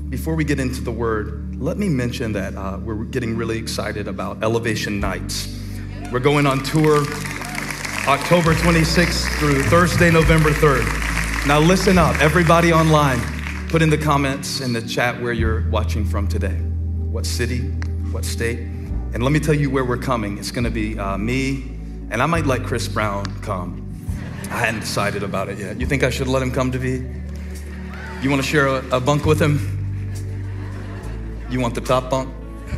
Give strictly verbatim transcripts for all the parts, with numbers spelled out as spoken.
Before we get into the word, let me mention that uh, we're getting really excited about Elevation Nights. We're going on tour October twenty-sixth through Thursday, November third. Now listen up, everybody online, put in the comments in the chat where you're watching from today. What city, what state? And let me tell you where we're coming. It's gonna be uh, me, and I might let Chris Brown come. I hadn't decided about it yet. You think I should let him come to V? You wanna share a, a bunk with him? You want the top bunk?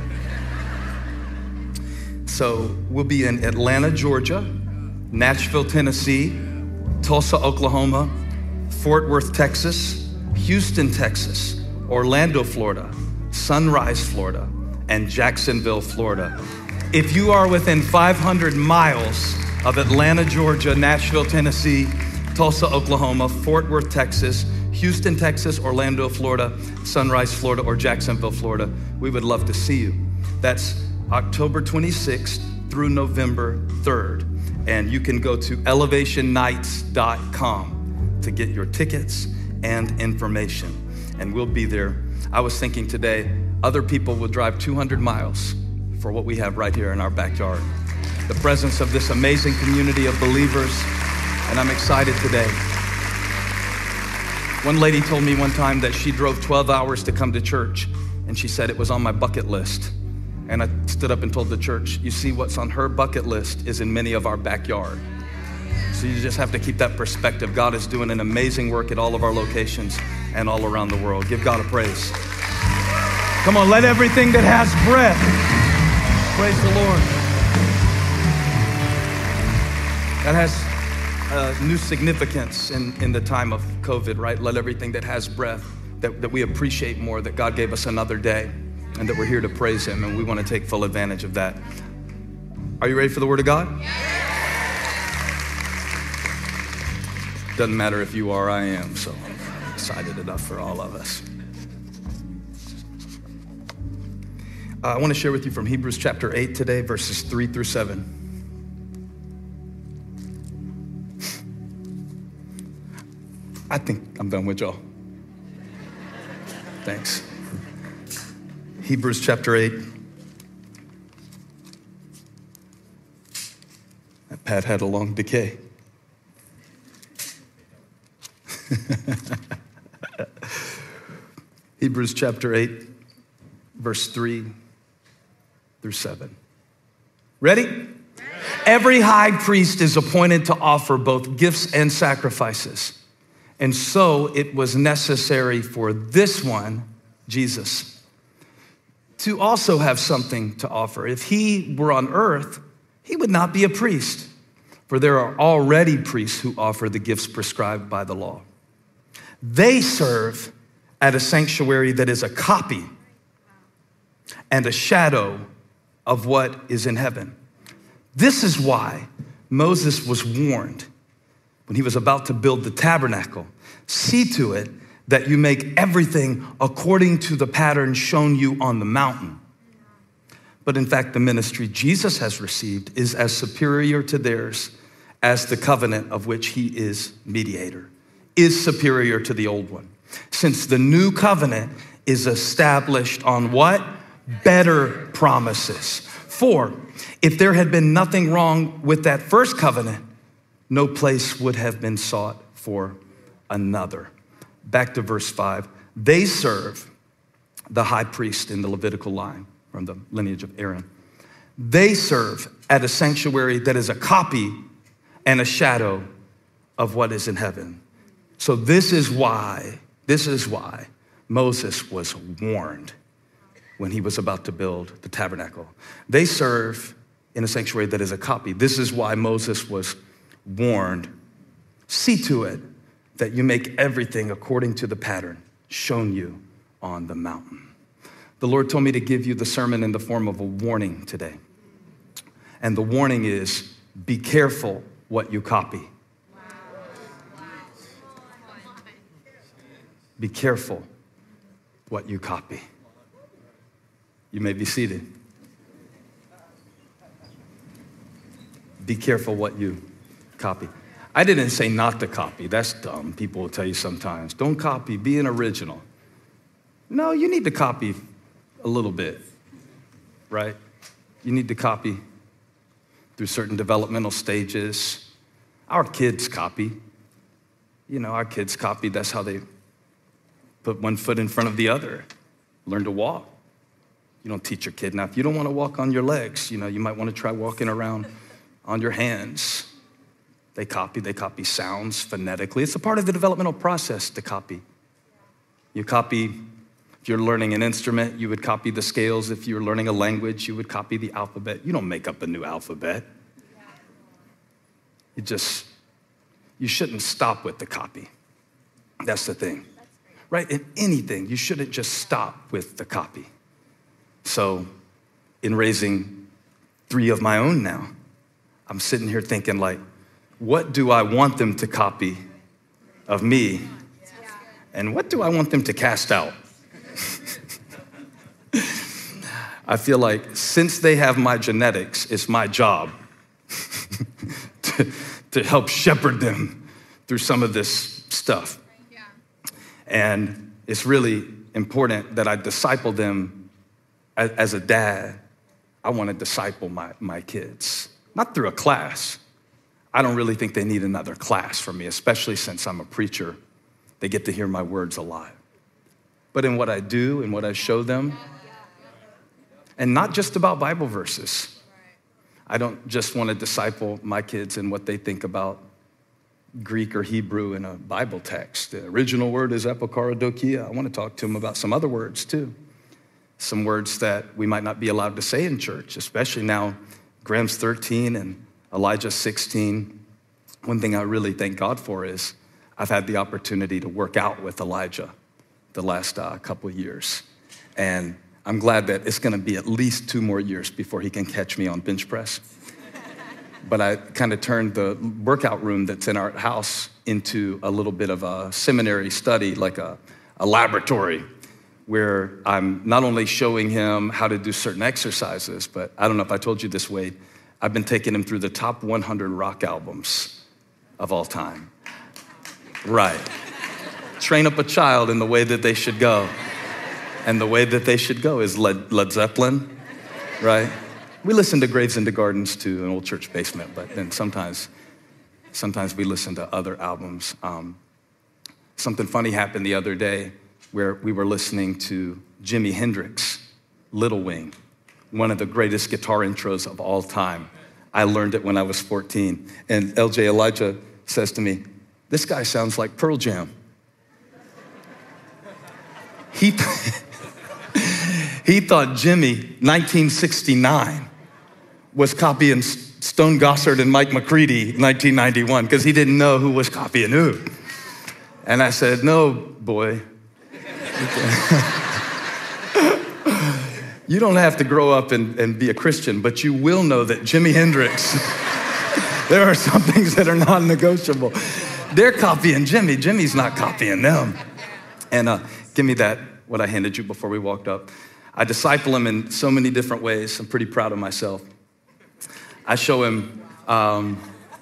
So we'll be in Atlanta, Georgia, Nashville, Tennessee, Tulsa, Oklahoma, Fort Worth, Texas, Houston, Texas, Orlando, Florida, Sunrise, Florida, and Jacksonville, Florida. If you are within five hundred miles of Atlanta, Georgia, Nashville, Tennessee, Tulsa, Oklahoma, Fort Worth, Texas, Houston, Texas, Orlando, Florida, Sunrise, Florida, or Jacksonville, Florida, we would love to see you. That's October twenty-sixth through November third. And you can go to elevation nights dot com to get your tickets and information. And we'll be there. I was thinking today, other people will drive two hundred miles for what we have right here in our backyard. The presence of this amazing community of believers, and I'm excited today. One lady told me one time that she drove twelve hours to come to church, and she said it was on my bucket list. And I stood up and told the church, you see, what's on her bucket list is in many of our backyard. So you just have to keep that perspective. God is doing an amazing work at all of our locations and all around the world. Give God a praise. Come on, let everything that has breath praise the Lord. That has uh, new significance in, in the time of COVID, right? Let everything that has breath, that, that we appreciate more, that God gave us another day, and that we're here to praise him, and we want to take full advantage of that. Are you ready for the word of God? Doesn't matter if you are, I am, so I'm excited enough for all of us. Uh, I want to share with you from Hebrews chapter eight today, verses three through seven. I think I'm done with y'all. Thanks. Hebrews chapter eight. That Pat had a long decay. Hebrews chapter eight, verse three through seven. Ready? Ready? Every high priest is appointed to offer both gifts and sacrifices. And so it was necessary for this one, Jesus, to also have something to offer. If he were on earth, he would not be a priest, for there are already priests who offer the gifts prescribed by the law. They serve at a sanctuary that is a copy and a shadow of what is in heaven. This is why Moses was warned when he was about to build the tabernacle. See to it that you make everything according to the pattern shown you on the mountain. But in fact, the ministry Jesus has received is as superior to theirs as the covenant of which he is mediator, is superior to the old one. Since the new covenant is established on what? Better promises. For if there had been nothing wrong with that first covenant, no place would have been sought for another. Back to verse five. They serve the high priest in the Levitical line from the lineage of Aaron. They serve at a sanctuary that is a copy and a shadow of what is in heaven. So this is why, this is why Moses was warned when he was about to build the tabernacle. They serve in a sanctuary that is a copy. This is why Moses was warned. See to it that you make everything according to the pattern shown you on the mountain. The Lord told me to give you the sermon in the form of a warning today. And the warning is, be careful what you copy. Be careful what you copy. You may be seated. Be careful what you copy. I didn't say not to copy. That's dumb. People will tell you sometimes, don't copy, be an original. No, you need to copy a little bit, right? You need to copy through certain developmental stages. Our kids copy. You know, our kids copy. That's how they put one foot in front of the other, learn to walk. You don't teach your kid. Now, if you don't want to walk on your legs, you know, you might want to try walking around on your hands. They copy. They copy sounds phonetically. It's a part of the developmental process to copy. You copy, if you're learning an instrument, you would copy the scales. If you're learning a language, you would copy the alphabet. You don't make up a new alphabet. You just, you shouldn't stop with the copy. That's the thing, right? In anything, you shouldn't just stop with the copy. So in raising three of my own now, I'm sitting here thinking like, what do I want them to copy of me? And what do I want them to cast out? I feel like since they have my genetics, it's my job to, to help shepherd them through some of this stuff. And it's really important that I disciple them. As a dad, I want to disciple my, my kids, not through a class. I don't really think they need another class from me, especially since I'm a preacher. They get to hear my words a lot. But in what I do and what I show them, and not just about Bible verses. I don't just want to disciple my kids in what they think about Greek or Hebrew in a Bible text. The original word is epikaradokia. I want to talk to them about some other words too. Some words that we might not be allowed to say in church, especially now. Graham's thirteen and Elijah's sixteen. One thing I really thank God for is I've had the opportunity to work out with Elijah the last uh, couple of years. And I'm glad that it's gonna be at least two more years before he can catch me on bench press. But I kind of turned the workout room that's in our house into a little bit of a seminary study, like a, a laboratory, where I'm not only showing him how to do certain exercises, but I don't know if I told you this, Wade, I've been taking him through the top one hundred rock albums of all time. Right. Train up a child in the way that they should go. And the way that they should go is Led, Led Zeppelin, right? We listen to Graves into Gardens too, an old church basement, but then sometimes, sometimes we listen to other albums. Um, something funny happened the other day where we were listening to Jimi Hendrix, Little Wing, one of the greatest guitar intros of all time. I learned it when I was fourteen. And L J Elijah says to me, this guy sounds like Pearl Jam. He, he thought Jimmy, nineteen sixty-nine, was copying Stone Gossard and Mike McCready, nineteen ninety-one, because he didn't know who was copying who. And I said, no, boy. You don't have to grow up and, and be a Christian, but you will know that Jimi Hendrix, there are some things that are non-negotiable. They're copying Jimmy. Jimmy's not copying them. And uh, give me that, what I handed you before we walked up. I disciple him in so many different ways. I'm pretty proud of myself. I show him, um,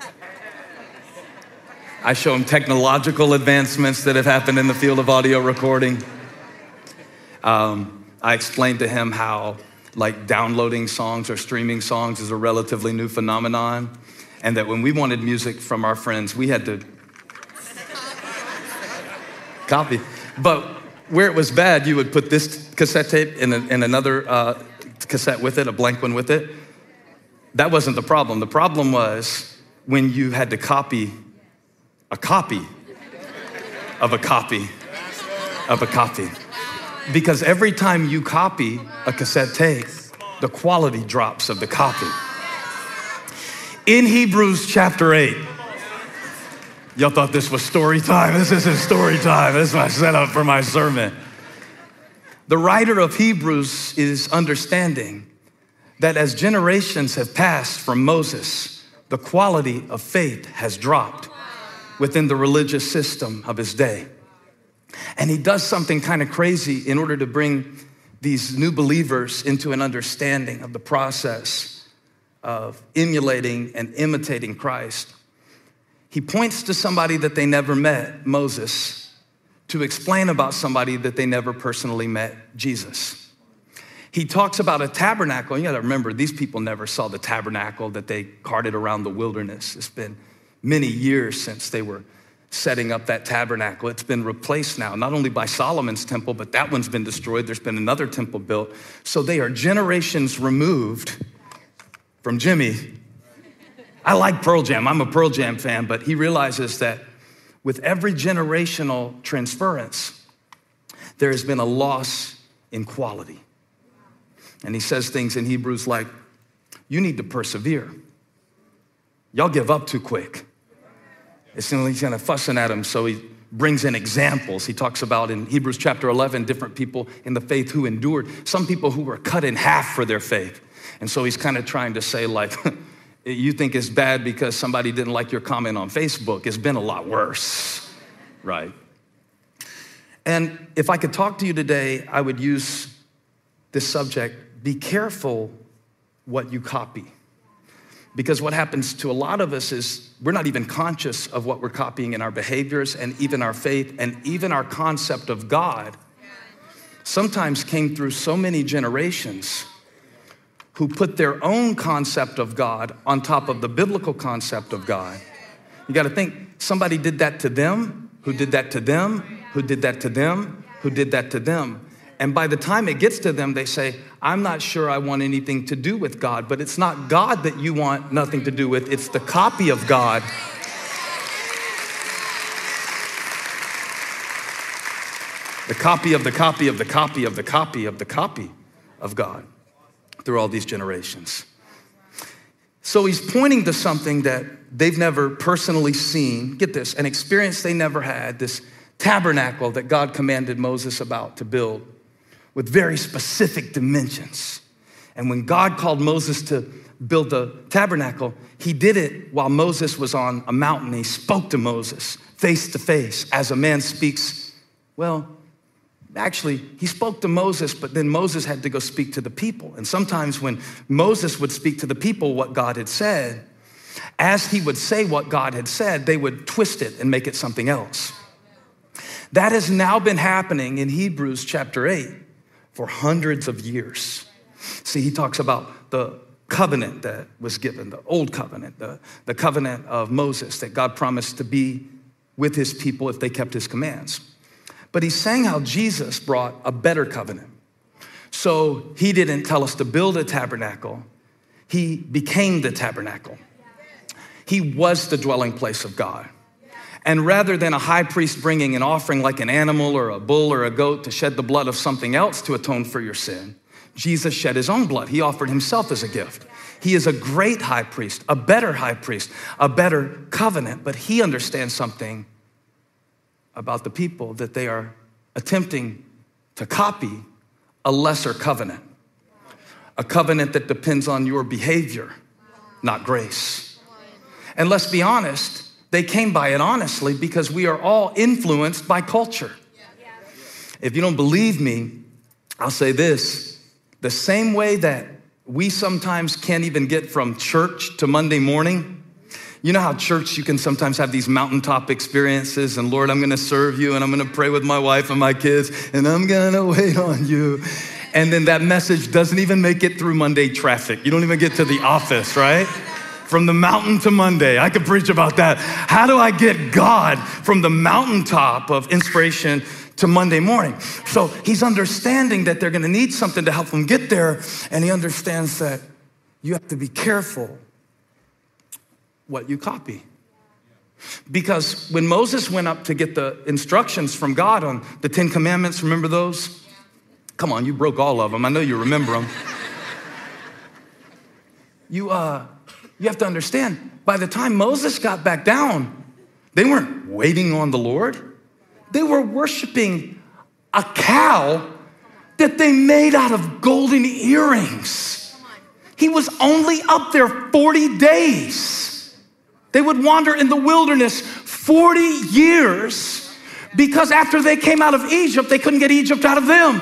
I show him technological advancements that have happened in the field of audio recording. Um, I explained to him how like downloading songs or streaming songs is a relatively new phenomenon, and that when we wanted music from our friends, we had to copy. But where it was bad, you would put this cassette tape in, a, in another uh, cassette with it, a blank one with it. That wasn't the problem. The problem was when you had to copy a copy of a copy of a copy. Because every time you copy a cassette tape, the quality drops of the copy. In Hebrews chapter eight, y'all thought this was story time. This isn't story time. This is my setup for my sermon. The writer of Hebrews is understanding that as generations have passed from Moses, the quality of faith has dropped within the religious system of his day. And he does something kind of crazy in order to bring these new believers into an understanding of the process of emulating and imitating Christ. He points to somebody that they never met, Moses, to explain about somebody that they never personally met, Jesus. He talks about a tabernacle. You gotta remember, these people never saw the tabernacle that they carted around the wilderness. It's been many years since they were setting up that tabernacle. It's been replaced now, not only by Solomon's temple, but that one's been destroyed. There's been another temple built. So they are generations removed from Jimmy. I like Pearl Jam. I'm a Pearl Jam fan, but he realizes that with every generational transference, there has been a loss in quality. And he says things in Hebrews like, you need to persevere. Y'all give up too quick. It's he's kind of fussing at him, so he brings in examples. He talks about in Hebrews chapter eleven, different people in the faith who endured. Some people who were cut in half for their faith. And so he's kind of trying to say like, you think it's bad because somebody didn't like your comment on Facebook. It's been a lot worse, right? And if I could talk to you today, I would use this subject, be careful what you copy. Because what happens to a lot of us is we're not even conscious of what we're copying in our behaviors and even our faith and even our concept of God sometimes came through so many generations who put their own concept of God on top of the biblical concept of God. You gotta think, somebody did that to them, who did that to them, who did that to them, who did that to them. And by the time it gets to them, they say, I'm not sure I want anything to do with God, but it's not God that you want nothing to do with, it's the copy of God. The copy of the copy of the copy of the copy of the copy of God through all these generations. So he's pointing to something that they've never personally seen, get this, an experience they never had, this tabernacle that God commanded Moses about to build, with very specific dimensions. And when God called Moses to build the tabernacle, he did it while Moses was on a mountain. He spoke to Moses face to face as a man speaks. Well, actually, he spoke to Moses, but then Moses had to go speak to the people. And sometimes when Moses would speak to the people what God had said, as he would say what God had said, they would twist it and make it something else. That has now been happening in Hebrews chapter eight for hundreds of years. See, he talks about the covenant that was given, the old covenant, the, the covenant of Moses that God promised to be with his people if they kept his commands. But he's saying how Jesus brought a better covenant. So he didn't tell us to build a tabernacle. He became the tabernacle. He was the dwelling place of God. And rather than a high priest bringing an offering like an animal or a bull or a goat to shed the blood of something else to atone for your sin, Jesus shed his own blood. He offered himself as a gift. He is a great high priest, a better high priest, a better covenant, but he understands something about the people that they are attempting to copy a lesser covenant, a covenant that depends on your behavior, not grace. And let's be honest, they came by it honestly because we are all influenced by culture. If you don't believe me, I'll say this. The same way that we sometimes can't even get from church to Monday morning, you know how church, you can sometimes have these mountaintop experiences and Lord, I'm gonna serve you and I'm gonna pray with my wife and my kids and I'm gonna wait on you. And then that message doesn't even make it through Monday traffic. You don't even get to the office, right? From the mountain to Monday. I could preach about that. How do I get God from the mountaintop of inspiration to Monday morning? So he's understanding that they're gonna need something to help them get there, and he understands that you have to be careful what you copy. Because when Moses went up to get the instructions from God on the Ten Commandments, remember those? Come on, you broke all of them. I know you remember them. You, uh, You have to understand, by the time Moses got back down, they weren't waiting on the Lord. They were worshiping a cow that they made out of golden earrings. He was only up there forty days. They would wander in the wilderness forty years because after they came out of Egypt, they couldn't get Egypt out of them.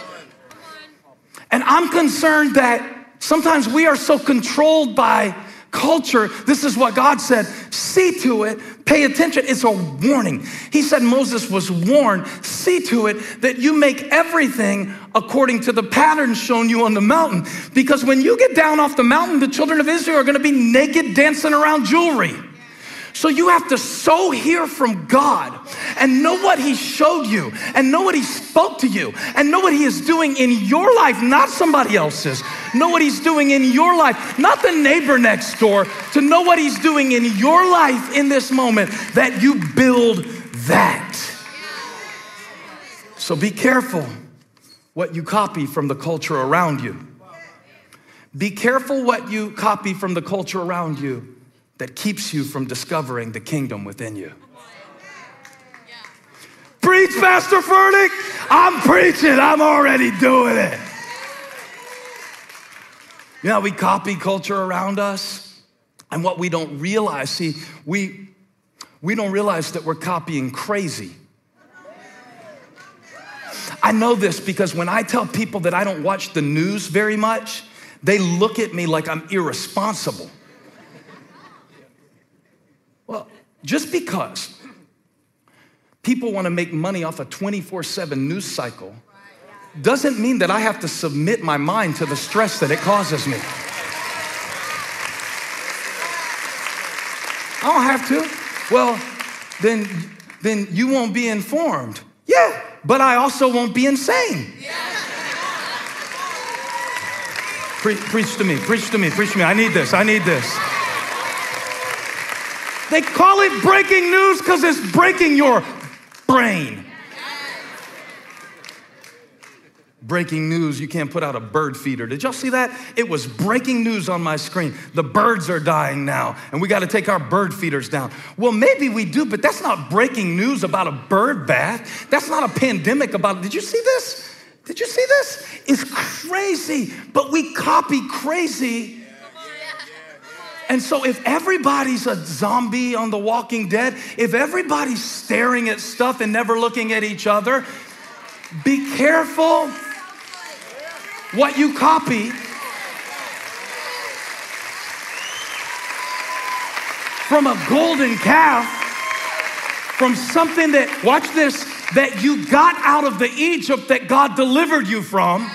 And I'm concerned that sometimes we are so controlled by culture, this is what God said, see to it, pay attention. It's a warning. He said Moses was warned, see to it that you make everything according to the pattern shown you on the mountain. Because when you get down off the mountain, the children of Israel are gonna be naked dancing around jewelry. So you have to so hear from God and know what he showed you and know what he spoke to you and know what he is doing in your life, not somebody else's. Know what he's doing in your life, not the neighbor next door, to know what he's doing in your life in this moment, that you build that. So be careful what you copy from the culture around you. Be careful what you copy from the culture around you that keeps you from discovering the kingdom within you. Preach, Pastor Furtick. I'm preaching. I'm already doing it. You know, we copy culture around us, and what we don't realize, see, we, we don't realize that we're copying crazy. I know this because when I tell people that I don't watch the news very much, they look at me like I'm irresponsible. Well, just because people want to make money off a twenty-four seven news cycle doesn't mean that I have to submit my mind to the stress that it causes me. I don't have to. Well, then, then you won't be informed. Yeah, but I also won't be insane. Pre- preach to me, preach to me, preach to me. I need this, I need this. They call it breaking news because it's breaking your brain. Breaking news, you can't put out a bird feeder. Did y'all see that? It was breaking news on my screen. The birds are dying now, and we got to take our bird feeders down. Well, maybe we do, but that's not breaking news about a bird bath. That's not a pandemic about, did you see this? Did you see this? It's crazy, but we copy crazy. And so if everybody's a zombie on The Walking Dead, if everybody's staring at stuff and never looking at each other, be careful what you copy from a golden calf, from something that, watch this, that you got out of the Egypt that God delivered you from.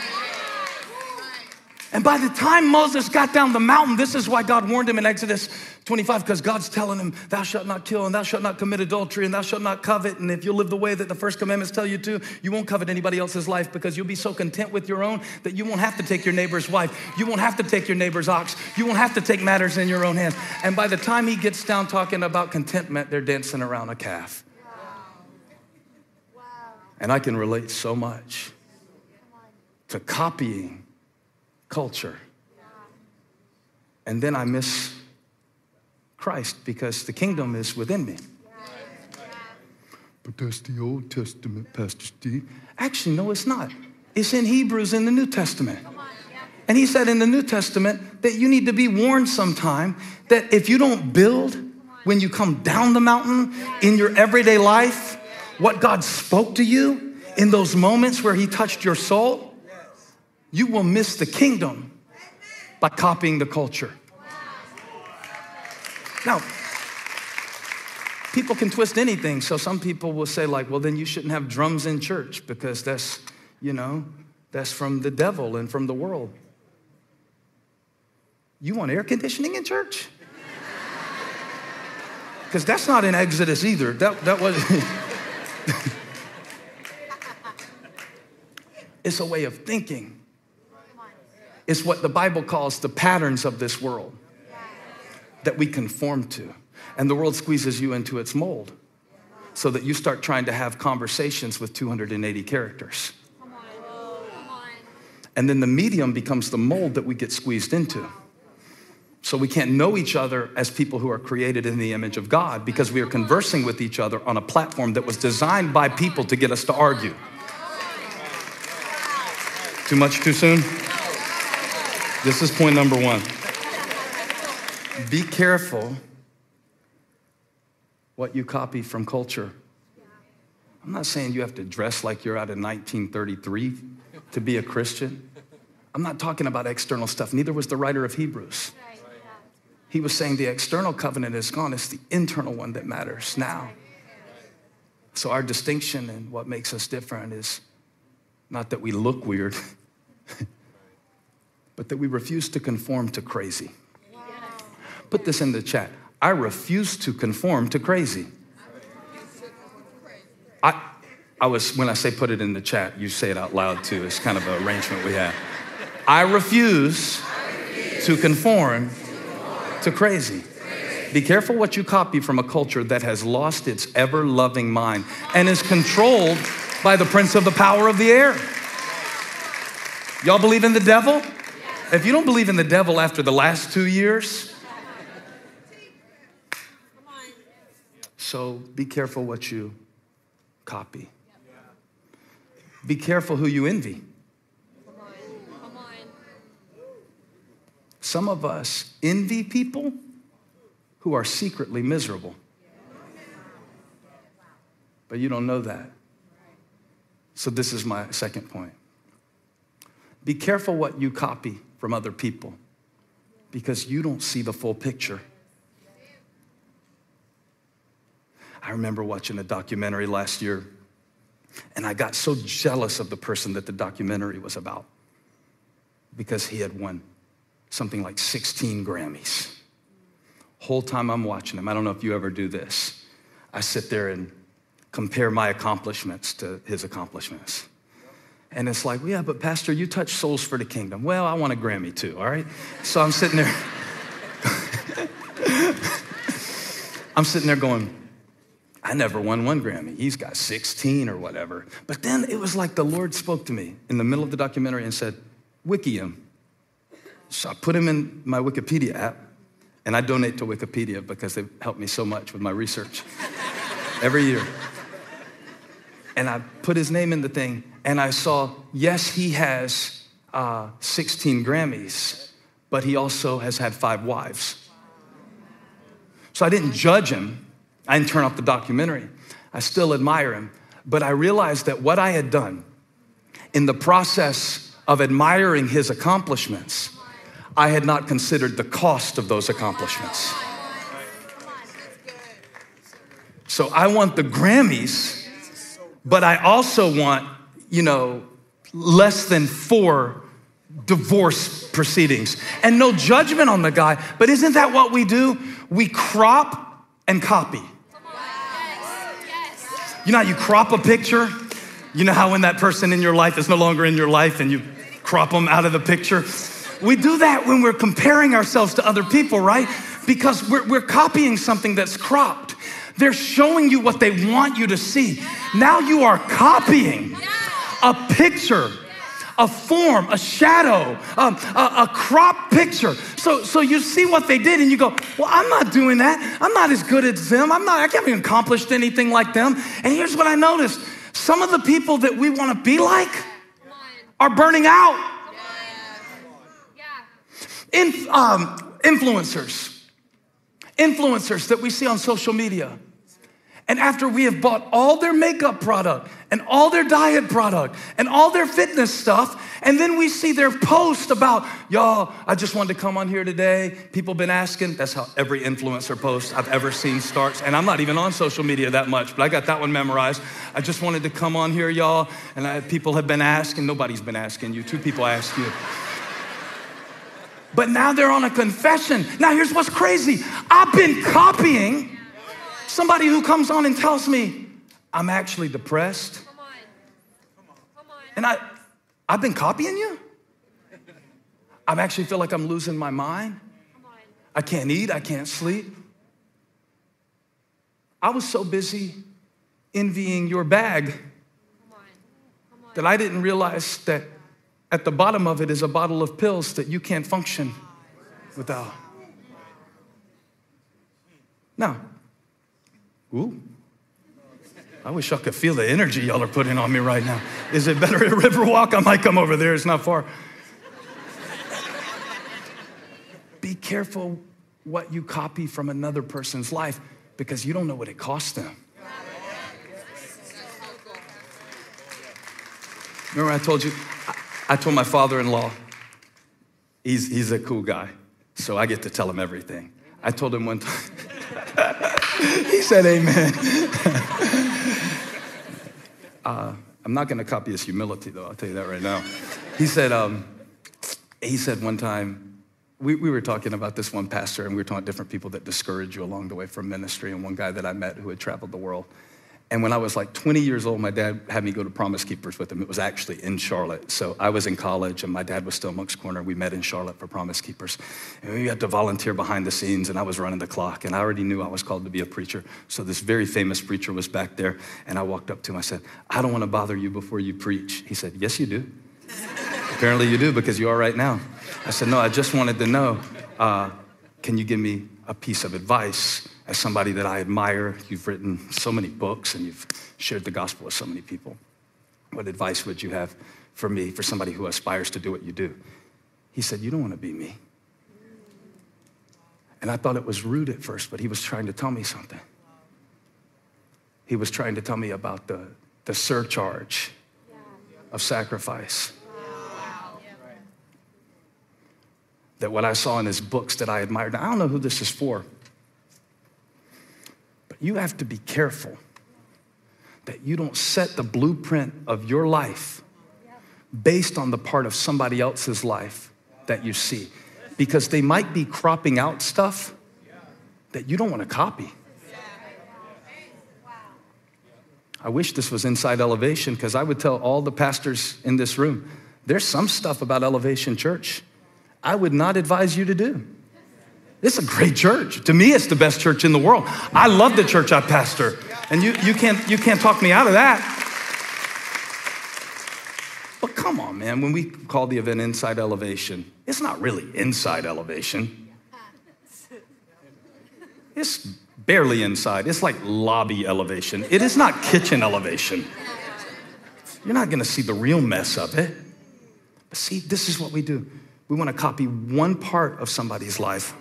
And by the time Moses got down the mountain, this is why God warned him in Exodus twenty-five, because God's telling him, thou shalt not kill, and thou shalt not commit adultery, and thou shalt not covet. And if you live the way that the first commandments tell you to, you won't covet anybody else's life, because you'll be so content with your own that you won't have to take your neighbor's wife. You won't have to take your neighbor's ox. You won't have to take matters in your own hands. And by the time he gets down talking about contentment, they're dancing around a calf. And I can relate so much to copying culture. And then I miss Christ because the kingdom is within me. But that's the Old Testament, Pastor Steve. Actually, no, it's not. It's in Hebrews in the New Testament. And he said in the New Testament that you need to be warned sometime that if you don't build when you come down the mountain in your everyday life, what God spoke to you in those moments where he touched your soul, you will miss the kingdom by copying the culture. Now, people can twist anything. So some people will say like, well, then you shouldn't have drums in church because that's, you know, that's from the devil and from the world. You want air conditioning in church? Because that's not in Exodus either. That, that was... It's a way of thinking. It's what the Bible calls the patterns of this world that we conform to. And the world squeezes you into its mold so that you start trying to have conversations with two hundred eighty characters. And then the medium becomes the mold that we get squeezed into. So we can't know each other as people who are created in the image of God because we are conversing with each other on a platform that was designed by people to get us to argue. Too much too soon? This is point number one. Be careful what you copy from culture. I'm not saying you have to dress like you're out of nineteen thirty-three to be a Christian. I'm not talking about external stuff. Neither was the writer of Hebrews. He was saying the external covenant is gone. It's the internal one that matters now. So our distinction and what makes us different is not that we look weird, but that we refuse to conform to crazy. Wow. Put this in the chat. I refuse to conform to crazy. I, I was, when I say put it in the chat, you say it out loud too. It's kind of an arrangement we have. I refuse to conform to crazy. Be careful what you copy from a culture that has lost its ever-loving mind and is controlled by the prince of the power of the air. Y'all believe in the devil? If you don't believe in the devil after the last two years, so be careful what you copy. Be careful who you envy. Some of us envy people who are secretly miserable. But you don't know that. So this is my second point. Be careful what you copy from other people because you don't see the full picture. I remember watching a documentary last year, and I got so jealous of the person that the documentary was about because he had won something like sixteen Grammys. Whole time I'm watching him, I don't know if you ever do this. I sit there and compare my accomplishments to his accomplishments. And it's like, well, yeah, but Pastor, you touch souls for the kingdom. Well, I want a Grammy too, all right? So I'm sitting there. I'm sitting there going, I never won one Grammy. He's got sixteen or whatever. But then it was like the Lord spoke to me in the middle of the documentary and said, wiki him. So I put him in my Wikipedia app, and I donate to Wikipedia because they've helped me so much with my research every year. And I put his name in the thing, and I saw, yes, he has uh, sixteen Grammys, but he also has had five wives. So I didn't judge him. I didn't turn off the documentary. I still admire him. But I realized that what I had done in the process of admiring his accomplishments, I had not considered the cost of those accomplishments. So I want the Grammys, but I also want, you know, less than four divorce proceedings. And no judgment on the guy, but isn't that what we do? We crop and copy. You know how you crop a picture? You know how when that person in your life is no longer in your life and you crop them out of the picture? We do that when we're comparing ourselves to other people, right? Because we're, we're copying something that's cropped. They're showing you what they want you to see. Now you are copying a picture, a form, a shadow, um, a, a cropped picture. So, so you see what they did and you go, well, I'm not doing that. I'm not as good as them. I'm not, I haven't even accomplished anything like them. And here's what I noticed. Some of the people that we want to be like are burning out. In, um, influencers, influencers that we see on social media. And after we have bought all their makeup product and all their diet product and all their fitness stuff, and then we see their post about, y'all, I just wanted to come on here today. People been asking. That's how every influencer post I've ever seen starts. And I'm not even on social media that much, but I got that one memorized. I just wanted to come on here, y'all. And I, people have been asking. Nobody's been asking you. Two people asked you. But now they're on a confession. Now here's what's crazy. I've been copying somebody who comes on and tells me, I'm actually depressed. Come on. Come on. Come on. And I, I've been copying you? I actually feel like I'm losing my mind. Come on. I can't eat, I can't sleep. I was so busy envying your bag Come on. Come on. that I didn't realize that at the bottom of it is a bottle of pills that you can't function without. Now, ooh, I wish I could feel the energy y'all are putting on me right now. Is it better at Riverwalk? I might come over there, it's not far. Be careful what you copy from another person's life because you don't know what it cost them. Remember I told you, I, I told my father-in-law, he's, he's a cool guy, so I get to tell him everything. I told him one time, he said amen. uh, I'm not gonna copy his humility though, I'll tell you that right now. He said, um, he said one time, we, we were talking about this one pastor and we were talking about different people that discourage you along the way from ministry, and one guy that I met who had traveled the world. And when I was like twenty years old, my dad had me go to Promise Keepers with him. It was actually in Charlotte. So I was in college and my dad was still Moncks Corner. We met in Charlotte for Promise Keepers. And we had to volunteer behind the scenes and I was running the clock and I already knew I was called to be a preacher. So this very famous preacher was back there and I walked up to him, I said, I don't want to bother you before you preach. He said, yes, you do. Apparently you do because you are right now. I said, no, I just wanted to know, uh, can you give me a piece of advice? As somebody that I admire, you've written so many books and you've shared the gospel with so many people. What advice would you have for me, for somebody who aspires to do what you do? He said, you don't want to be me. And I thought it was rude at first, but he was trying to tell me something. He was trying to tell me about the, the surcharge of sacrifice. That what I saw in his books that I admired, I don't know who this is for, you have to be careful that you don't set the blueprint of your life based on the part of somebody else's life that you see. Because they might be cropping out stuff that you don't want to copy. I wish this was Inside Elevation because I would tell all the pastors in this room, there's some stuff about Elevation Church I would not advise you to do. It's a great church. To me, it's the best church in the world. I love the church I pastor. And you, you, can't, you can't talk me out of that. But come on, man, when we call the event Inside Elevation, it's not really Inside Elevation. It's barely inside. It's like lobby elevation. It is not kitchen elevation. You're not gonna see the real mess of it. But see, this is what we do. We wanna copy one part of somebody's life.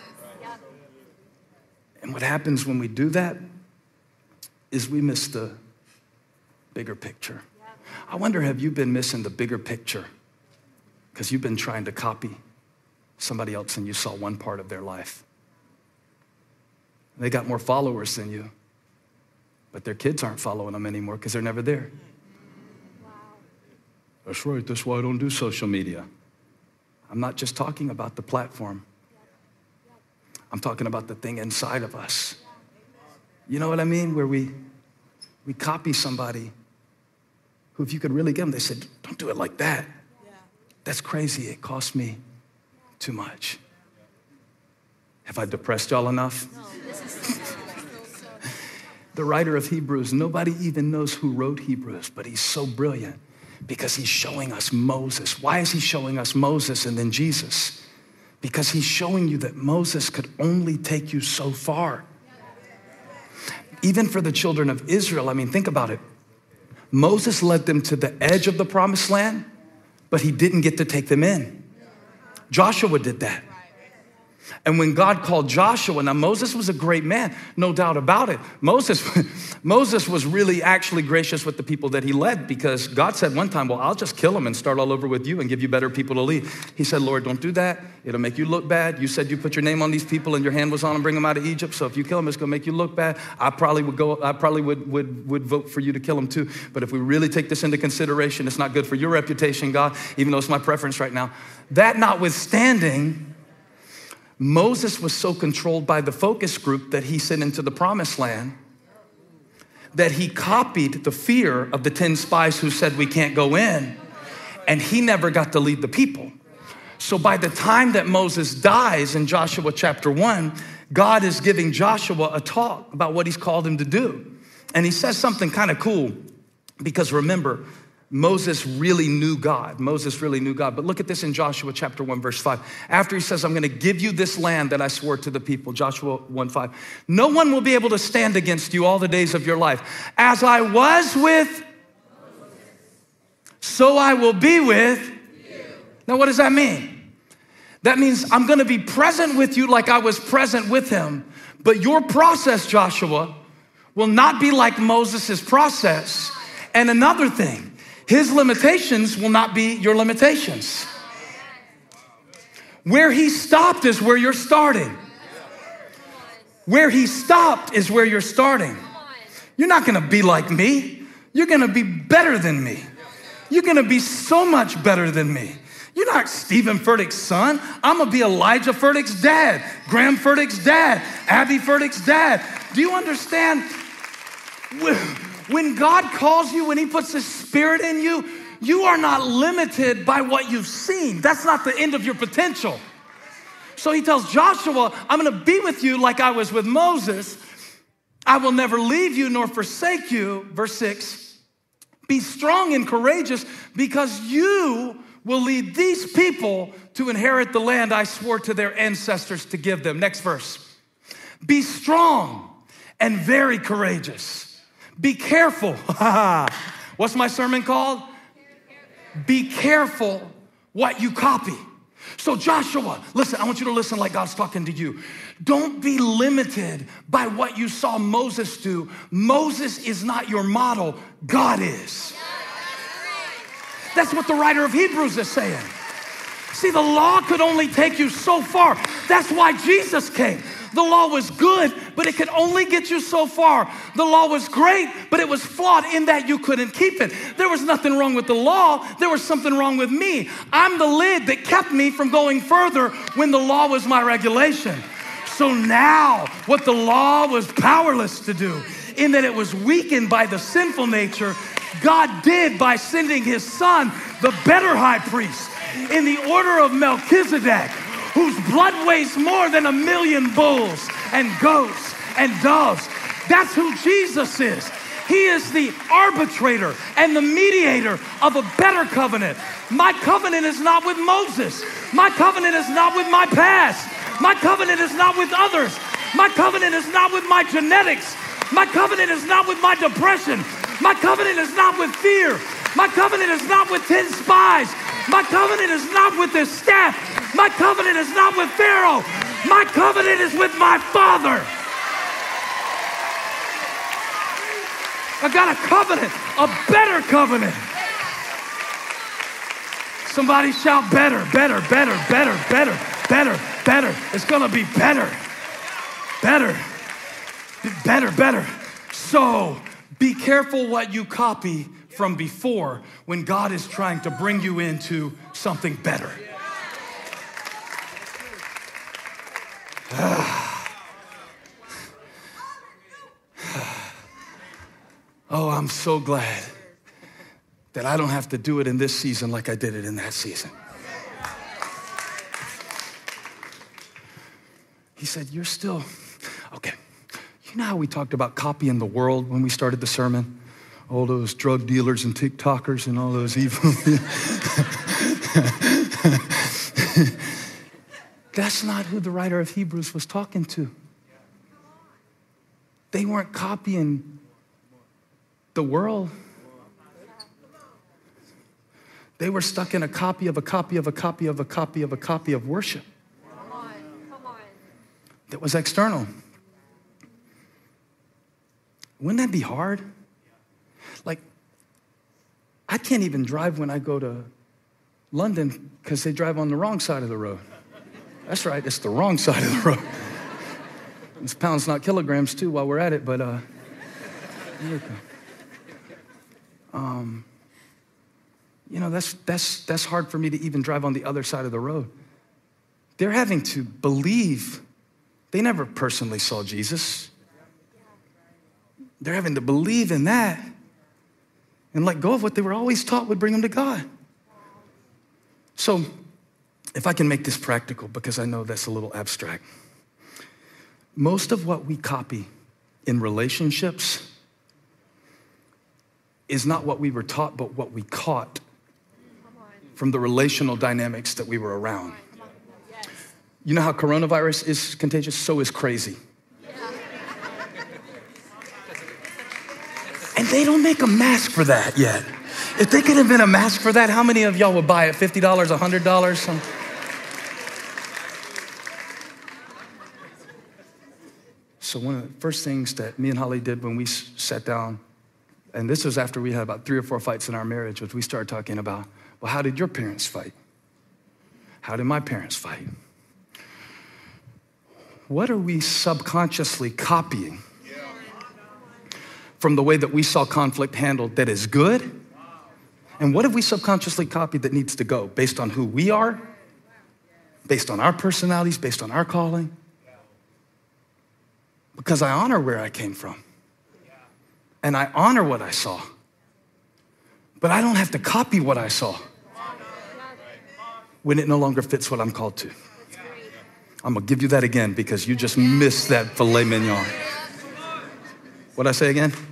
And what happens when we do that is we miss the bigger picture. I wonder, have you been missing the bigger picture because you've been trying to copy somebody else and you saw one part of their life? They got more followers than you, but their kids aren't following them anymore because they're never there. Wow. That's right, that's why I don't do social media. I'm not just talking about the platform. I'm talking about the thing inside of us. You know what I mean? Where we we copy somebody who, if you could really get them, they said, don't do it like that. That's crazy. It cost me too much. Have I depressed y'all enough? The writer of Hebrews, nobody even knows who wrote Hebrews, but he's so brilliant because he's showing us Moses. Why is he showing us Moses and then Jesus? Because he's showing you that Moses could only take you so far. Even for the children of Israel, I mean, think about it. Moses led them to the edge of the promised land, but he didn't get to take them in. Joshua did that. And when God called Joshua, now Moses was a great man, no doubt about it. Moses, Moses was really actually gracious with the people that he led because God said one time, well, I'll just kill them and start all over with you and give you better people to lead. He said, Lord, don't do that. It'll make you look bad. You said you put your name on these people and your hand was on them, bring them out of Egypt. So if you kill them, it's gonna make you look bad. I probably would go, I probably would, would, would vote for you to kill them too. But if we really take this into consideration, it's not good for your reputation, God, even though it's my preference right now. That notwithstanding, Moses was so controlled by the focus group that he sent into the promised land that he copied the fear of the ten spies who said we can't go in, and he never got to lead the people. So by the time that Moses dies in Joshua chapter one, God is giving Joshua a talk about what he's called him to do. And he says something kind of cool because remember, Moses really knew God. Moses really knew God. But look at this in Joshua chapter one, verse five. After he says, I'm gonna give you this land that I swore to the people, Joshua one, five. No one will be able to stand against you all the days of your life. As I was with, so I will be with you. Now what does that mean? That means I'm gonna be present with you like I was present with him. But your process, Joshua, will not be like Moses' process. And another thing, his limitations will not be your limitations. Where he stopped is where you're starting. Where he stopped is where you're starting. You're not gonna be like me. You're gonna be better than me. You're gonna be so much better than me. You're not Stephen Furtick's son. I'm gonna be Elijah Furtick's dad, Graham Furtick's dad, Abby Furtick's dad. Do you understand? When God calls you, when he puts his spirit in you, you are not limited by what you've seen. That's not the end of your potential. So he tells Joshua, I'm gonna be with you like I was with Moses. I will never leave you nor forsake you. Verse six, be strong and courageous because you will lead these people to inherit the land I swore to their ancestors to give them. Next verse, be strong and very courageous. Be careful. What's my sermon called? Be careful what you copy. So Joshua, listen, I want you to listen like God's talking to you. Don't be limited by what you saw Moses do. Moses is not your model, God is. That's what the writer of Hebrews is saying. See, the law could only take you so far. That's why Jesus came. The law was good, but it could only get you so far. The law was great, but it was flawed in that you couldn't keep it. There was nothing wrong with the law. There was something wrong with me. I'm the lid that kept me from going further when the law was my regulation. So now, what the law was powerless to do, in that it was weakened by the sinful nature, God did by sending his son, the better high priest, in the order of Melchizedek, whose blood weighs more than a million bulls and goats and doves. That's who Jesus is. He is the arbitrator and the mediator of a better covenant. My covenant is not with Moses. My covenant is not with my past. My covenant is not with others. My covenant is not with my genetics. My covenant is not with my depression. My covenant is not with fear. My covenant is not with ten spies. My covenant is not with this staff. My covenant is not with Pharaoh. My covenant is with my Father. I got a covenant, a better covenant. Somebody shout better, better, better, better, better, better, better. It's gonna be better, better, better, better. So be careful what you copy from before when God is trying to bring you into something better. Oh, I'm so glad that I don't have to do it in this season like I did it in that season. He said, you're still, okay. You know how we talked about copying the world when we started the sermon? All those drug dealers and TikTokers and all those evil. That's not who the writer of Hebrews was talking to. They weren't copying the world. They were stuck in a copy of a copy of a copy of a copy of a copy of worship. Come on, come on. That was external. Wouldn't that be hard? Like, I can't even drive when I go to London because they drive on the wrong side of the road. That's right, it's the wrong side of the road. It's pounds, not kilograms, too, while we're at it, but uh, there we go. Um, you know, that's, that's, that's hard for me to even drive on the other side of the road. They're having to believe. They never personally saw Jesus. They're having to believe in that and let go of what they were always taught would bring them to God. So, if I can make this practical, because I know that's a little abstract. Most of what we copy in relationships is not what we were taught, but what we caught from the relational dynamics that we were around. You know how coronavirus is contagious? So is crazy. And they don't make a mask for that yet. If they could invent a mask for that, how many of y'all would buy it? fifty dollars, one hundred dollars? Some... So one of the first things that me and Holly did when we sat down, and this was after we had about three or four fights in our marriage, was we started talking about, well, how did your parents fight? How did my parents fight? what are we subconsciously copying from the way that we saw conflict handled that is good? And what have we subconsciously copied that needs to go based on who we are, based on our personalities, based on our calling? Because I honor where I came from. And I honor what I saw. But I don't have to copy what I saw when it no longer fits what I'm called to. I'm gonna give you that again because you just missed that filet mignon. What'd I say again?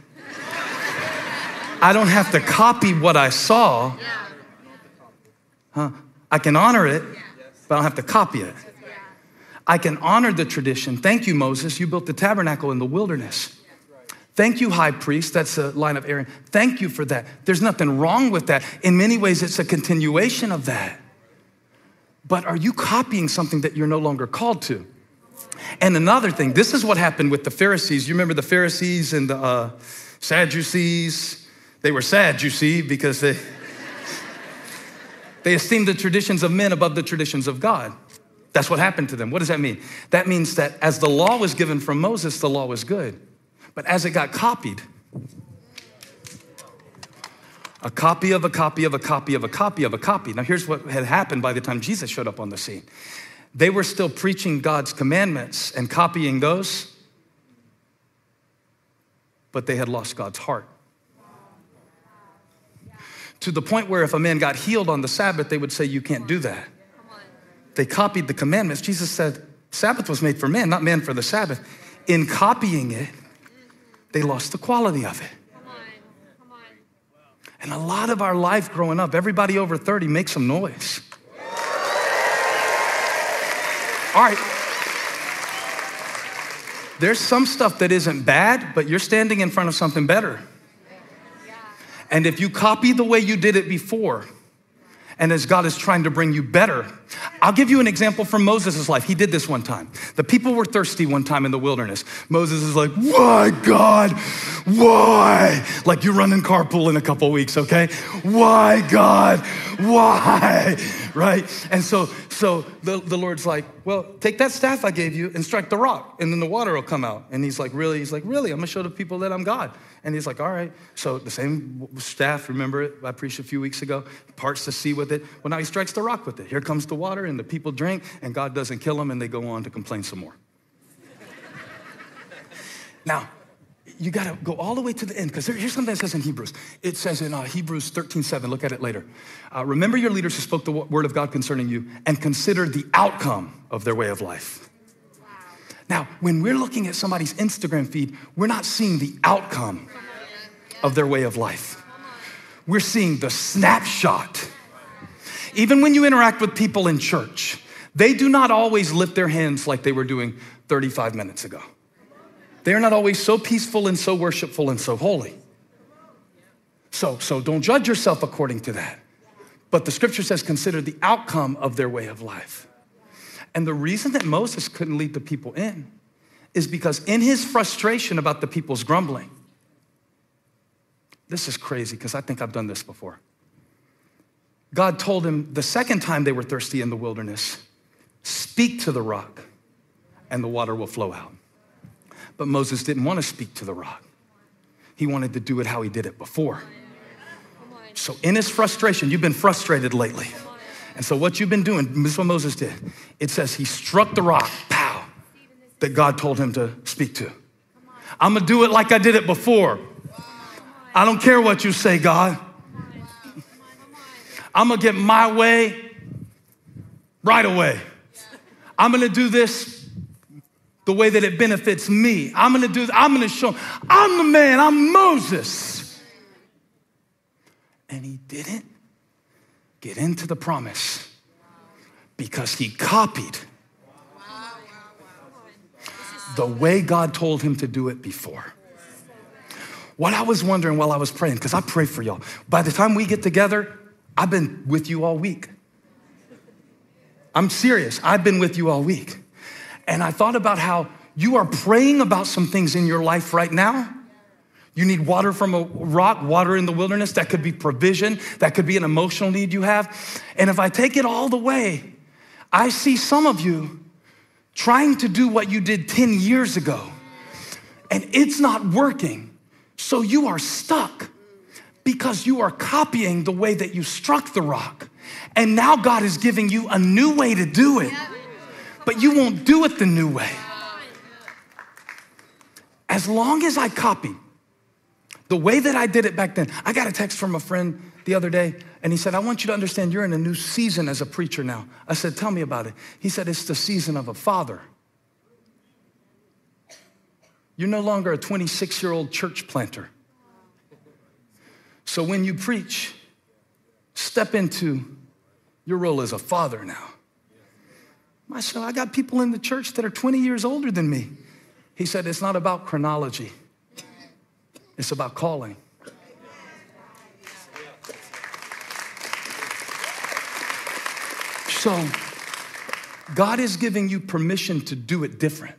I don't have to copy what I saw. Huh? I can honor it, but I don't have to copy it. I can honor the tradition. Thank you, Moses. You built the tabernacle in the wilderness. Thank you, high priest. That's the line of Aaron. Thank you for that. There's nothing wrong with that. In many ways, it's a continuation of that. But are you copying something that you're no longer called to? And another thing, this is what happened with the Pharisees. You remember the Pharisees and the uh, Sadducees? They were sad, you see, because they, they esteemed the traditions of men above the traditions of God. That's what happened to them. What does that mean? That means that as the law was given from Moses, the law was good. But as it got copied, a copy of a copy of a copy of a copy of a copy. Now here's what had happened by the time Jesus showed up on the scene. They were still preaching God's commandments and copying those, but they had lost God's heart. To the point where if a man got healed on the Sabbath, they would say, you can't do that. They copied the commandments. Jesus said, Sabbath was made for man, not man for the Sabbath. In copying it, they lost the quality of it. And a lot of our life growing up, everybody over thirty, make some noise. All right. There's some stuff that isn't bad, but you're standing in front of something better. And if you copy the way you did it before, and as God is trying to bring you better, I'll give you an example from Moses' life. He did this one time. The people were thirsty one time in the wilderness. Moses is like, why, God? Why? Like you're running carpool in a couple weeks, okay? Why, God? Why? Right? And so so the, the Lord's like, well, take that staff I gave you and strike the rock, and then the water will come out. And he's like, really? He's like, really? I'm gonna show the people that I'm God. And he's like, all right. So the same staff, remember it? I preached a few weeks ago, parts the sea with it. Well, now he strikes the rock with it. Here comes the water, and the people drink, and God doesn't kill them, and they go on to complain some more. Now, you got to go all the way to the end, because here's something that says in Hebrews. It says in uh, Hebrews thirteen seven, look at it later. Uh, Remember your leaders who spoke the word of God concerning you, and consider the outcome of their way of life. Wow. Now, when we're looking at somebody's Instagram feed, we're not seeing the outcome of their way of life. We're seeing the snapshot. Even when you interact with people in church, they do not always lift their hands like they were doing thirty-five minutes ago. They are not always so peaceful and so worshipful and so holy. So, so don't judge yourself according to that. But the scripture says, consider the outcome of their way of life. And the reason that Moses couldn't lead the people in is because in his frustration about the people's grumbling, this is crazy because I think I've done this before. God told him the second time they were thirsty in the wilderness, speak to the rock and the water will flow out. But Moses didn't want to speak to the rock. He wanted to do it how he did it before. So in his frustration, you've been frustrated lately. And so what you've been doing, this is what Moses did. It says he struck the rock, pow, that God told him to speak to. I'm gonna do it like I did it before. I don't care what you say, God. I'm gonna get my way right away. I'm gonna do this the way that it benefits me. I'm gonna do, I'm gonna show, I'm the man, I'm Moses. And he didn't get into the promise because he copied the way God told him to do it before. What I was wondering while I was praying, because I pray for y'all, by the time we get together, I've been with you all week. I'm serious, I've been with you all week. And I thought about how you are praying about some things in your life right now. You need water from a rock, water in the wilderness. That could be provision. That could be an emotional need you have. And if I take it all the way, I see some of you trying to do what you did ten years ago, and it's not working. So you are stuck because you are copying the way that you struck the rock. And now God is giving you a new way to do it, but you won't do it the new way. As long as I copy the way that I did it back then. I got a text from a friend the other day, and he said, I want you to understand you're in a new season as a preacher now. I said, tell me about it. He said, it's the season of a father. You're no longer a twenty-six-year-old church planter. So when you preach, step into your role as a father now. I said, I got people in the church that are twenty years older than me. He said, it's not about chronology. It's about calling. So God is giving you permission to do it different.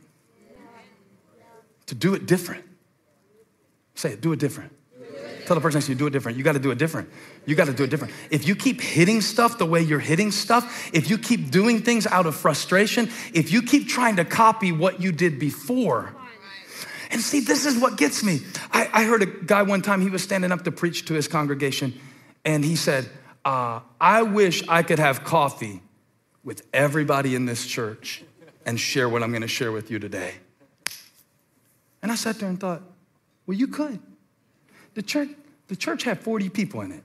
To do it different. Say it, do it different. Tell the person next to you, do it different. You got to do it different. You got to do it different. If you keep hitting stuff the way you're hitting stuff, if you keep doing things out of frustration, if you keep trying to copy what you did before, and see, this is what gets me. I, I heard a guy one time, he was standing up to preach to his congregation, and he said, uh, I wish I could have coffee with everybody in this church and share what I'm going to share with you today. And I sat there and thought, well, you could. The church, the church had forty people in it.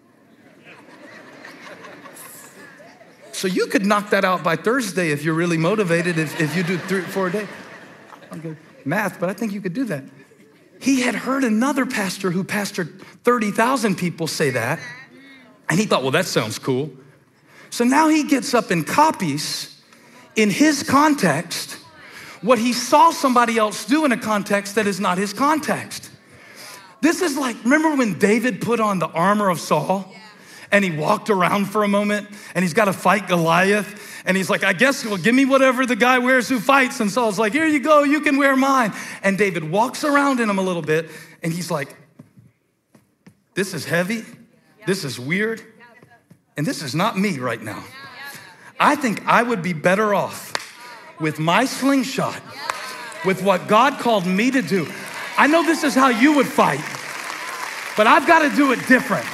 So you could knock that out by Thursday if you're really motivated, if, if you do three, four days. Okay. Math, but I think you could do that. He had heard another pastor who pastored thirty thousand people say that, and he thought, well, that sounds cool. So now he gets up and copies in his context what he saw somebody else do in a context that is not his context. This is like, remember when David put on the armor of Saul and he walked around for a moment and he's got to fight Goliath? And he's like, I guess, well, give me whatever the guy wears who fights. And Saul's like, here you go, you can wear mine. And David walks around in him a little bit, and he's like, this is heavy, this is weird, and this is not me right now. I think I would be better off with my slingshot, with what God called me to do. I know this is how you would fight, but I've got to do it different.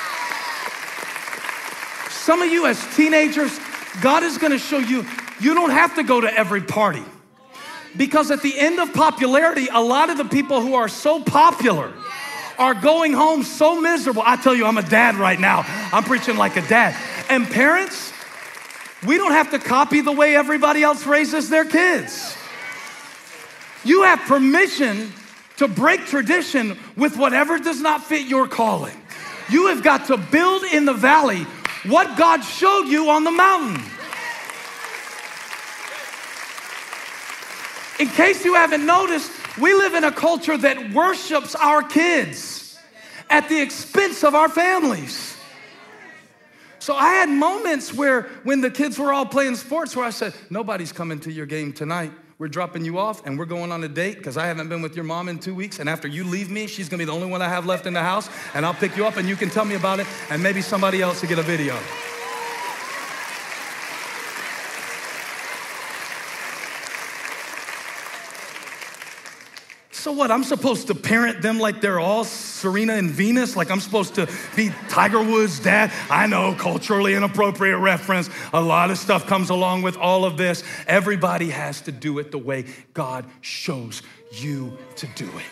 Some of you as teenagers, God is gonna show you, you don't have to go to every party. Because at the end of popularity, a lot of the people who are so popular are going home so miserable. I tell you, I'm a dad right now. I'm preaching like a dad. And parents, we don't have to copy the way everybody else raises their kids. You have permission to break tradition with whatever does not fit your calling. You have got to build in the valley what God showed you on the mountain. In case you haven't noticed, we live in a culture that worships our kids at the expense of our families. So I had moments where when the kids were all playing sports where I said, nobody's coming to your game tonight. We're dropping you off and we're going on a date because I haven't been with your mom in two weeks. And after you leave me, she's going to be the only one I have left in the house. And I'll pick you up and you can tell me about it. And maybe somebody else will get a video. So what, I'm supposed to parent them like they're all Serena and Venus? Like I'm supposed to be Tiger Woods' dad? I know, culturally inappropriate reference. A lot of stuff comes along with all of this. Everybody has to do it the way God shows you to do it.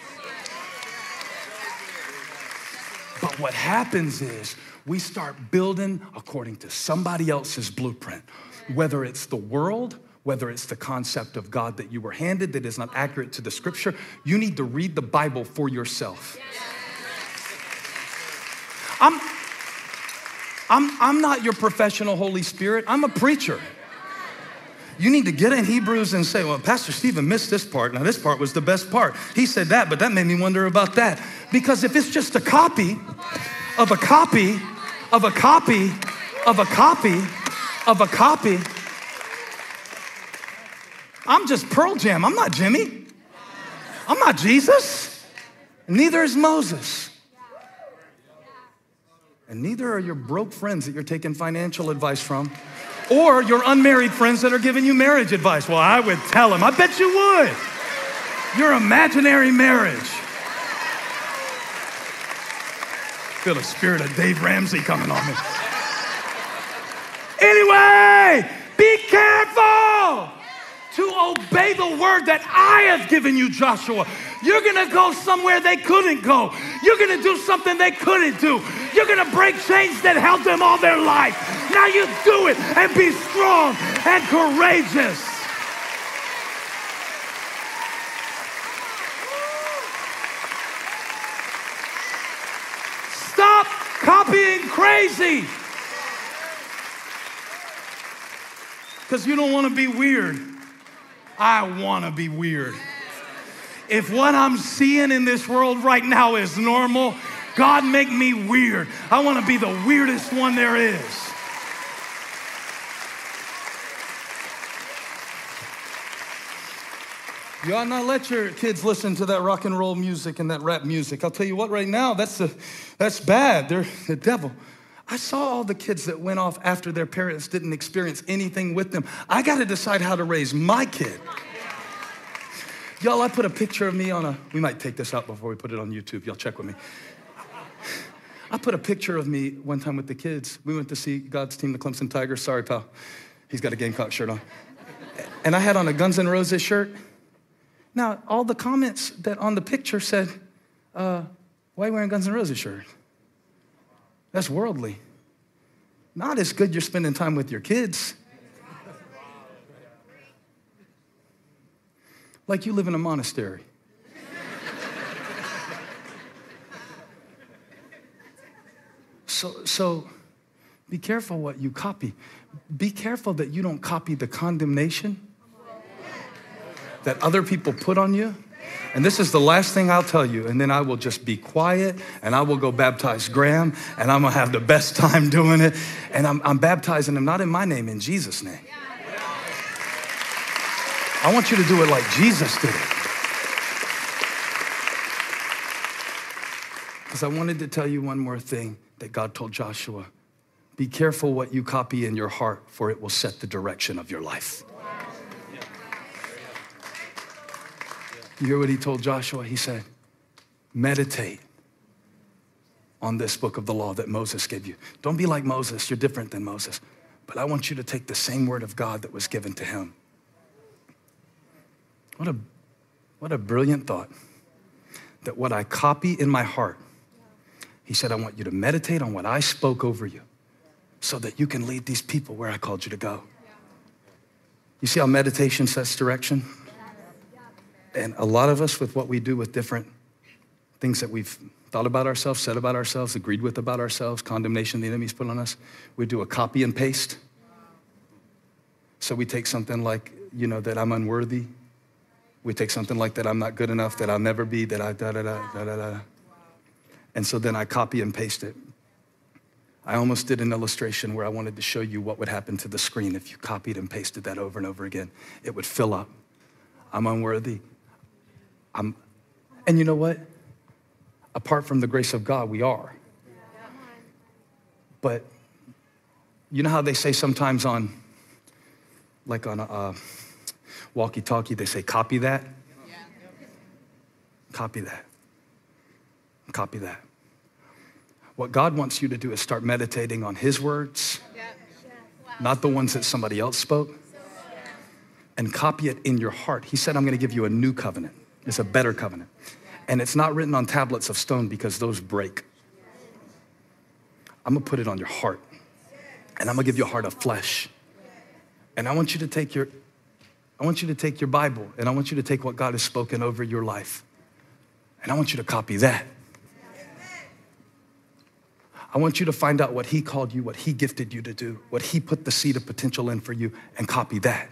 But what happens is we start building according to somebody else's blueprint, whether it's the world, whether it's the concept of God that you were handed that is not accurate to the scripture. You need to read the Bible for yourself. I'm, I'm, I'm not your professional Holy Spirit. I'm a preacher. You need to get in Hebrews and say, well, Pastor Stephen missed this part. Now, this part was the best part. He said that, but that made me wonder about that. Because if it's just a copy of a copy of a copy of a copy of a copy, I'm just Pearl Jam. I'm not Jimmy. I'm not Jesus. Neither is Moses. And neither are your broke friends that you're taking financial advice from Or your unmarried friends that are giving you marriage advice. Well, I would tell them. I bet you would. Your imaginary marriage. Feel the spirit of Dave Ramsey coming on me. Anyway, be careful to obey the word that I have given you, Joshua. You're gonna go somewhere they couldn't go. You're gonna do something they couldn't do. You're gonna break chains that held them all their life. Now you do it and be strong and courageous. Stop copying crazy. Because you don't want to be weird. I want to be weird. If what I'm seeing in this world right now is normal, God, make me weird. I want to be the weirdest one there is. You ought not let your kids listen to that rock and roll music and that rap music. I'll tell you what, right now, that's, a, that's bad. They're the devil. I saw all the kids that went off after their parents didn't experience anything with them. I got to decide how to raise my kid. Y'all, I put a picture of me on a, we might take this out before we put it on YouTube. Y'all check with me. I put a picture of me one time with the kids. We went to see God's team, the Clemson Tigers. Sorry, pal. He's got a Gamecock shirt on. And I had on a Guns N' Roses shirt. Now, all the comments that on the picture said, uh, why are you wearing a Guns N' Roses shirt? That's worldly. Not as good you're spending time with your kids. Like you live in a monastery. So, so be careful what you copy. Be careful that you don't copy the condemnation that other people put on you. And this is the last thing I'll tell you, and then I will just be quiet, and I will go baptize Graham, and I'm gonna have the best time doing it. And I'm, I'm baptizing him, not in my name, in Jesus' name. I want you to do it like Jesus did it. Because I wanted to tell you one more thing that God told Joshua. Be careful what you copy in your heart, for it will set the direction of your life. You hear what he told Joshua? He said, meditate on this book of the law that Moses gave you. Don't be like Moses. You're different than Moses. But I want you to take the same word of God that was given to him. What a, what a brilliant thought. That what I copy in my heart, he said, I want you to meditate on what I spoke over you so that you can lead these people where I called you to go. You see how meditation sets direction? And a lot of us, with what we do with different things that we've thought about ourselves, said about ourselves, agreed with about ourselves, condemnation the enemy's put on us, we do a copy and paste. So we take something like, you know, that I'm unworthy. We take something like that I'm not good enough, that I'll never be, that I da-da-da, da-da-da. And so then I copy and paste it. I almost did an illustration where I wanted to show you what would happen to the screen if you copied and pasted that over and over again. It would fill up. I'm unworthy. I'm, and you know what? Apart from the grace of God, we are. But you know how they say sometimes on, like on a uh, walkie-talkie, they say, copy that? Copy that. Copy that. What God wants you to do is start meditating on his words, not the ones that somebody else spoke, and copy it in your heart. He said, I'm gonna give you a new covenant. It's a better covenant. And it's not written on tablets of stone because those break. I'm gonna put it on your heart. And I'm gonna give you a heart of flesh. And I want you to take your, I want you to take your Bible and I want you to take what God has spoken over your life. And I want you to copy that. I want you to find out what he called you, what he gifted you to do, what he put the seed of potential in for you, and copy that.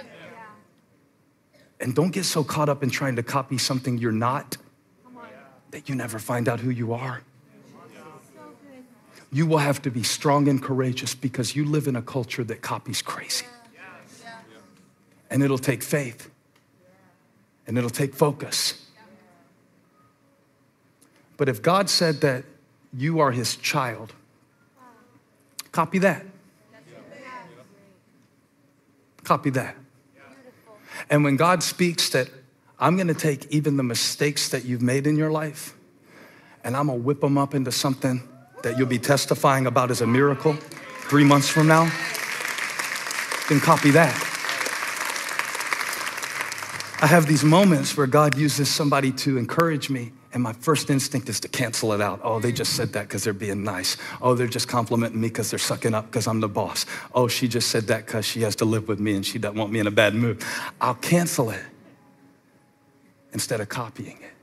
And don't get so caught up in trying to copy something you're not that you never find out who you are. You will have to be strong and courageous because you live in a culture that copies crazy. And it'll take faith. And it'll take focus. But if God said that you are his child, copy that. Copy that. And when God speaks that I'm gonna take even the mistakes that you've made in your life and I'm gonna whip them up into something that you'll be testifying about as a miracle three months from now, then copy that. I have these moments where God uses somebody to encourage me, and my first instinct is to cancel it out. Oh, they just said that because they're being nice. Oh, they're just complimenting me because they're sucking up because I'm the boss. Oh, she just said that because she has to live with me and she doesn't want me in a bad mood. I'll cancel it instead of copying it.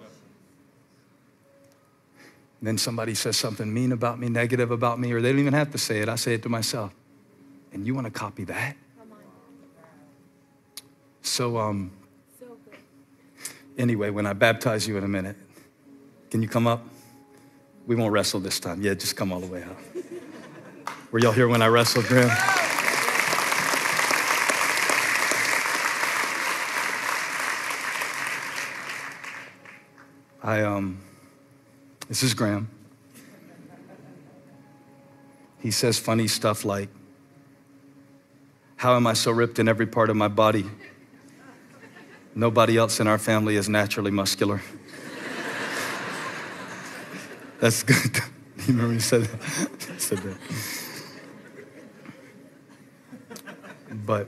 And then somebody says something mean about me, negative about me, or they don't even have to say it. I say it to myself. And you want to copy that? So, um, anyway, when I baptize you in a minute, can you come up? We won't wrestle this time. Yeah, just come all the way up. Were y'all here when I wrestled, Graham? I, um, this is Graham. He says funny stuff like, how am I so ripped in every part of my body? Nobody else in our family is naturally muscular. That's good. You remember he said that? He said that. But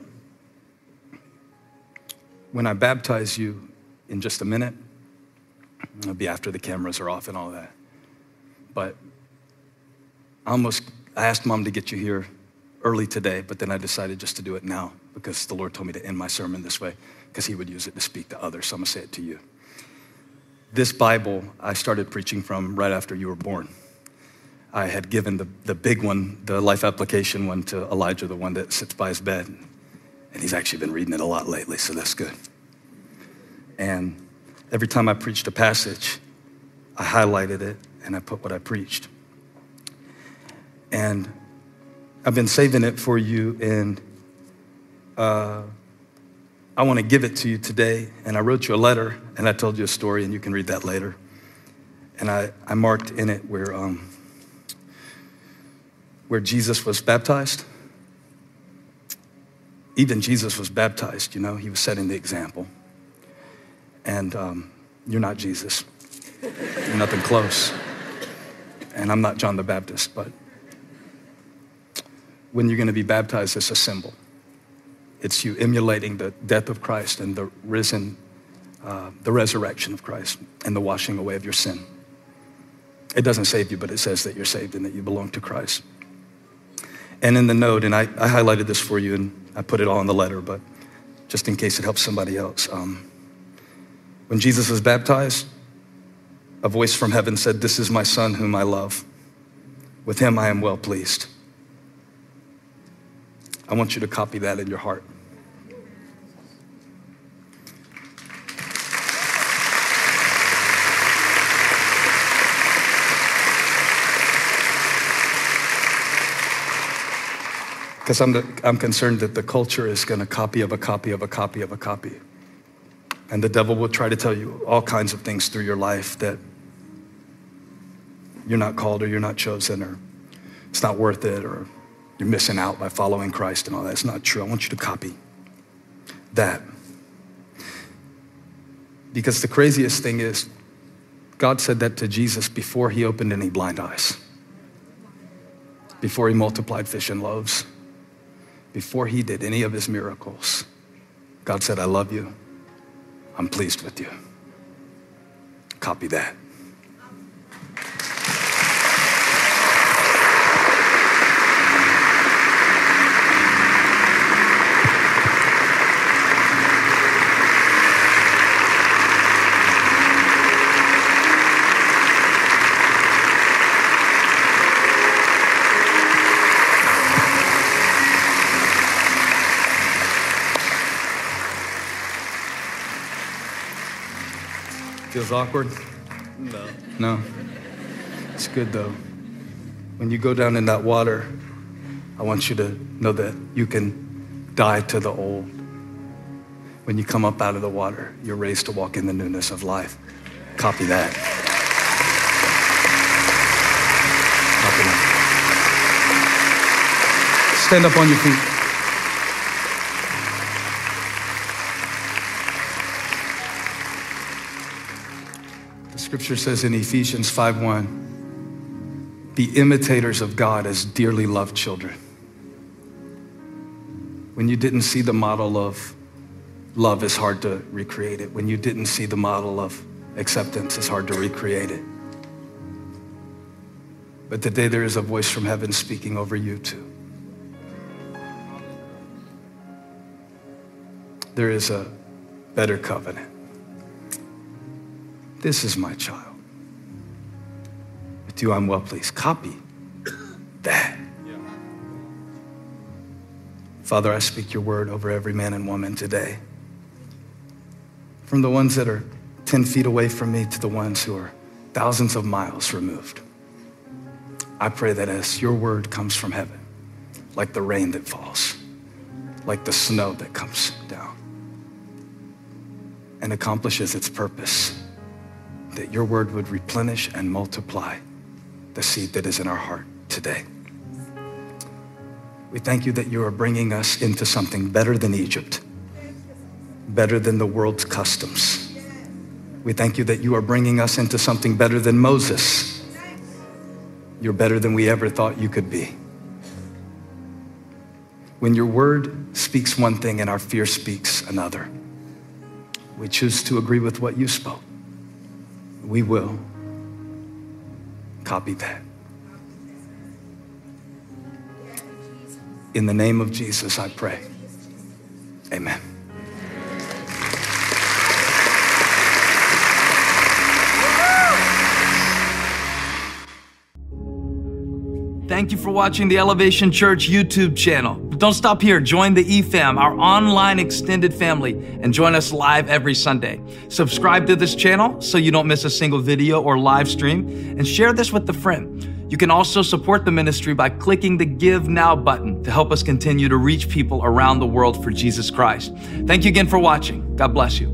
when I baptize you in just a minute, it'll be after the cameras are off and all that. But I almost, I asked Mom to get you here early today, but then I decided just to do it now because the Lord told me to end my sermon this way because he would use it to speak to others. So I'm gonna say it to you. This Bible, I started preaching from right after you were born. I had given the, the big one, the life application one, to Elijah, the one that sits by his bed. And he's actually been reading it a lot lately, so that's good. And every time I preached a passage, I highlighted it and I put what I preached. And I've been saving it for you, and uh, I want to give it to you today. And I wrote you a letter, and I told you a story, and you can read that later. And I, I marked in it where, um, where Jesus was baptized. Even Jesus was baptized, you know, he was setting the example. And um, you're not Jesus. You're nothing close. And I'm not John the Baptist, but when you're gonna be baptized, it's a symbol. It's you emulating the death of Christ and the risen, uh, the resurrection of Christ and the washing away of your sin. It doesn't save you, but it says that you're saved and that you belong to Christ. And in the note, and I, I highlighted this for you and I put it all in the letter, but just in case it helps somebody else. Um, when Jesus was baptized, a voice from heaven said, "This is my son whom I love. With him I am well pleased." I want you to copy that in your heart. Because I'm, the, I'm concerned that the culture is going to copy of a copy of a copy of a copy. And the devil will try to tell you all kinds of things through your life that you're not called or you're not chosen or it's not worth it or you're missing out by following Christ and all that. It's not true. I want you to copy that. Because the craziest thing is God said that to Jesus before he opened any blind eyes, before he multiplied fish and loaves, before he did any of his miracles. God said, "I love you. I'm pleased with you." Copy that. Feels awkward? No. No? It's good though. When you go down in that water, I want you to know that you can die to the old. When you come up out of the water, you're raised to walk in the newness of life. Copy that. Copy that. Stand up on your feet. Scripture says in Ephesians five one, be imitators of God as dearly loved children. When you didn't see the model of love, it's hard to recreate it. When you didn't see the model of acceptance, it's hard to recreate it. But today there is a voice from heaven speaking over you too. There is a better covenant. This is my child. With you I'm well pleased. Copy that. Father, I speak your word over every man and woman today. From the ones that are ten feet away from me to the ones who are thousands of miles removed. I pray that as your word comes from heaven, like the rain that falls, like the snow that comes down and accomplishes its purpose, that your word would replenish and multiply the seed that is in our heart today. We thank you that you are bringing us into something better than Egypt, better than the world's customs. We thank you that you are bringing us into something better than Moses. You're better than we ever thought you could be. When your word speaks one thing and our fear speaks another, we choose to agree with what you spoke. We will copy that. In the name of Jesus, I pray. Amen. Thank you for watching the Elevation Church YouTube channel. But don't stop here. Join the E FAM, our online extended family, and join us live every Sunday. Subscribe to this channel so you don't miss a single video or live stream, and share this with a friend. You can also support the ministry by clicking the Give Now button to help us continue to reach people around the world for Jesus Christ. Thank you again for watching. God bless you.